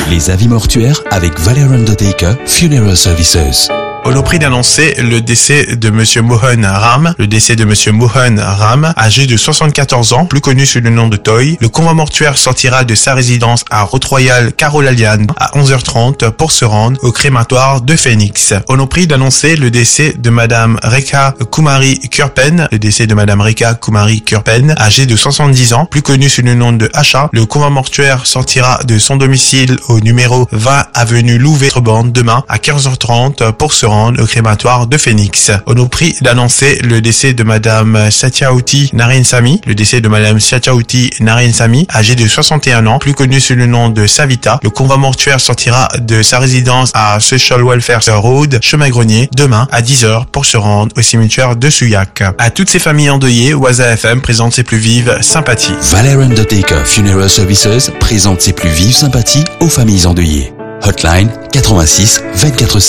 Les avis mortuaires avec Valère Undertaker Funeral Services. On a pris d'annoncer le décès de Monsieur Mohan Ram. Le décès de Monsieur Mohan Ram, âgé de 74 ans, plus connu sous le nom de Toy. Le convoi mortuaire sortira de sa résidence à Route Royale Carolalian à 11h30 pour se rendre au crématoire de Phoenix. On a pris d'annoncer le décès de Madame Rekha Kumari Kurpen. Le décès de Madame Rekha Kumari Kurpen, âgée de 70 ans, plus connue sous le nom de Asha. Le convoi mortuaire sortira de son domicile au numéro 20 avenue Louvet-Trebande demain à 15h30 pour se rendre au crématoire de Phoenix. On nous prie d'annoncer le décès de Madame Satyauti Narayansamy. Le décès de Madame Satyauti Narayansamy, âgée de 61 ans, plus connue sous le nom de Savita. Le convoi mortuaire sortira de sa résidence à Social Welfare Road, Chemin Grenier, demain à 10h pour se rendre au cimetière de Souillac. À toutes ces familles endeuillées, Waza FM présente ses plus vives sympathies. Valère Undertaker Funeral Services présente ses plus vives sympathies aux familles endeuillées. Hotline 86 24